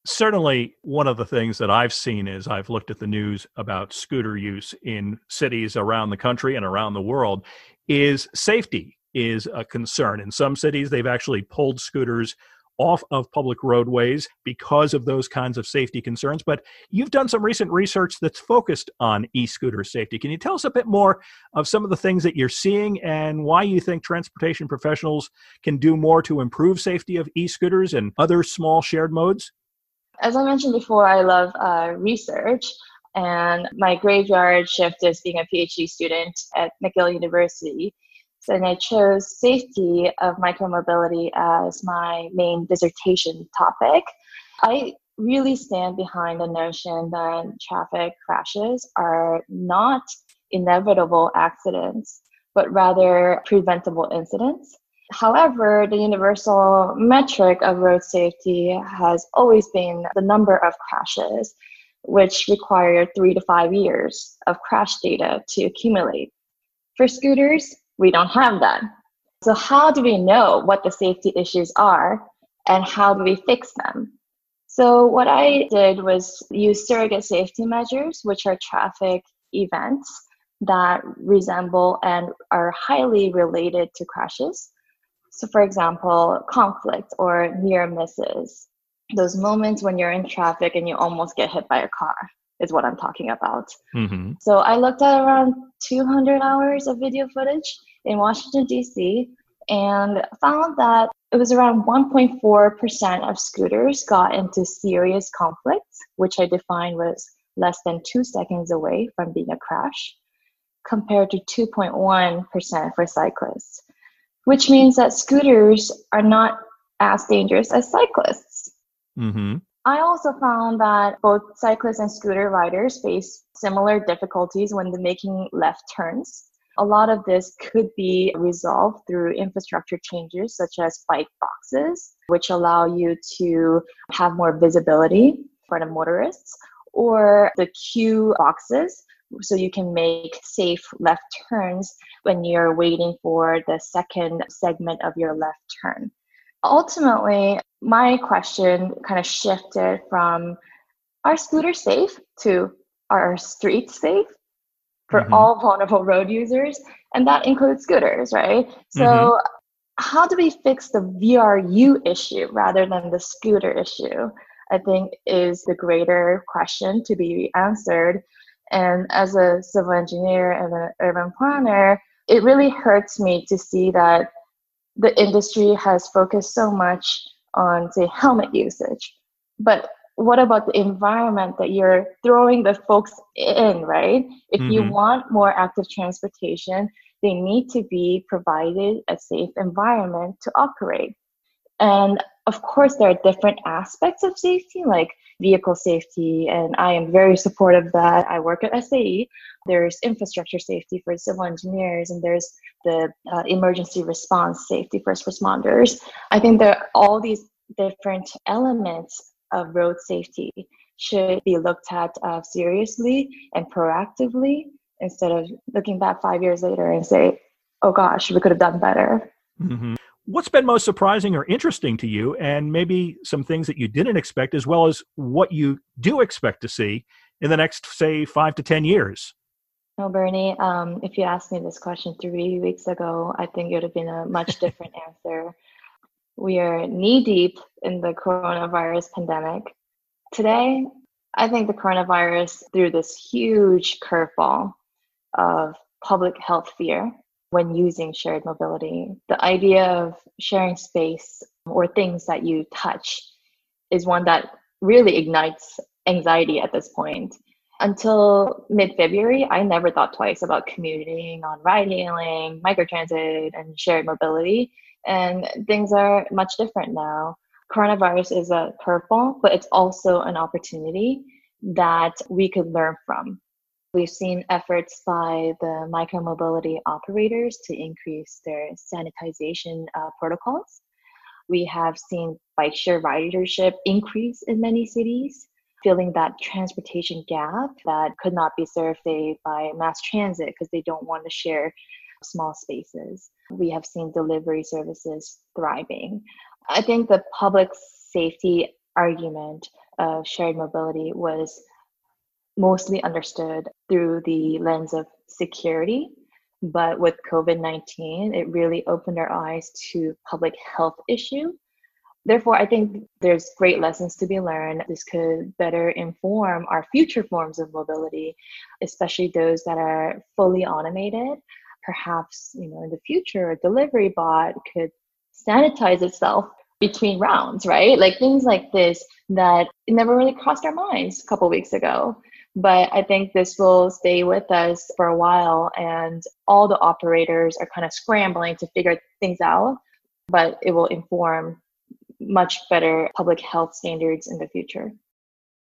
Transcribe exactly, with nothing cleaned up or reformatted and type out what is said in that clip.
Certainly, one of the things that I've seen is I've looked at the news about scooter use in cities around the country and around the world is safety is a concern. In some cities, they've actually pulled scooters off of public roadways because of those kinds of safety concerns. But you've done some recent research that's focused on e-scooter safety. Can you tell us a bit more of some of the things that you're seeing and why you think transportation professionals can do more to improve safety of e-scooters and other small shared modes? As I mentioned before, I love uh, research, and my graveyard shift is being a PhD student at McGill University. So then I chose safety of micromobility as my main dissertation topic. I really stand behind the notion that traffic crashes are not inevitable accidents, but rather preventable incidents. However, the universal metric of road safety has always been the number of crashes, which require three to five years of crash data to accumulate. For scooters, we don't have that. So how do we know what the safety issues are and how do we fix them? So what I did was use surrogate safety measures, which are traffic events that resemble and are highly related to crashes. So for example, conflict or near misses, those moments when you're in traffic and you almost get hit by a car is what I'm talking about. Mm-hmm. So I looked at around two hundred hours of video footage in Washington, D C, and found that it was around one point four percent of scooters got into serious conflicts, which I defined was less than two seconds away from being a crash, compared to two point one percent for cyclists, which means that scooters are not as dangerous as cyclists. Mm-hmm. I also found that both cyclists and scooter riders face similar difficulties when they're making left turns. A lot of this could be resolved through infrastructure changes such as bike boxes, which allow you to have more visibility for the motorists, or the queue boxes, so you can make safe left turns when you're waiting for the second segment of your left turn. Ultimately, my question kind of shifted from, are scooters safe, to, are streets safe for Mm-hmm. all vulnerable road users? And that includes scooters, right? So Mm-hmm. how do we fix the V R U issue rather than the scooter issue, I think is the greater question to be answered. And as a civil engineer and an urban planner, it really hurts me to see that the industry has focused so much on, say, helmet usage. But what about the environment that you're throwing the folks in, right? If Mm-hmm. you want more active transportation, they need to be provided a safe environment to operate. And of course, there are different aspects of safety, like vehicle safety, and I am very supportive of that. I work at S A E. There's infrastructure safety for civil engineers, and there's the uh, emergency response safety first responders. I think that all these different elements of road safety should be looked at uh, seriously and proactively, instead of looking back five years later and say, oh gosh, we could have done better. Mm-hmm. What's been most surprising or interesting to you, and maybe some things that you didn't expect, as well as what you do expect to see in the next, say, five to ten years? No, Bernie, um, if you asked me this question three weeks ago, I think it would have been a much different answer. We are knee deep in the coronavirus pandemic. Today, I think the coronavirus threw this huge curveball of public health fear when using shared mobility. The idea of sharing space or things that you touch is one that really ignites anxiety at this point. Until mid-February, I never thought twice about commuting on ride-hailing, microtransit, and shared mobility. And things are much different now. Coronavirus is a curveball, but it's also an opportunity that we could learn from. We've seen efforts by the micromobility operators to increase their sanitization uh, protocols. We have seen bike share ridership increase in many cities, filling that transportation gap that could not be served, say, by mass transit because they don't want to share small spaces. We have seen delivery services thriving. I think the public safety argument of shared mobility was mostly understood through the lens of security. But with COVID nineteen, it really opened our eyes to public health issue. Therefore, I think there's great lessons to be learned. This could better inform our future forms of mobility, especially those that are fully automated. Perhaps, you know, in the future, a delivery bot could sanitize itself between rounds, right? Like things like this that never really crossed our minds a couple weeks ago. But I think this will stay with us for a while, and all the operators are kind of scrambling to figure things out, but it will inform much better public health standards in the future.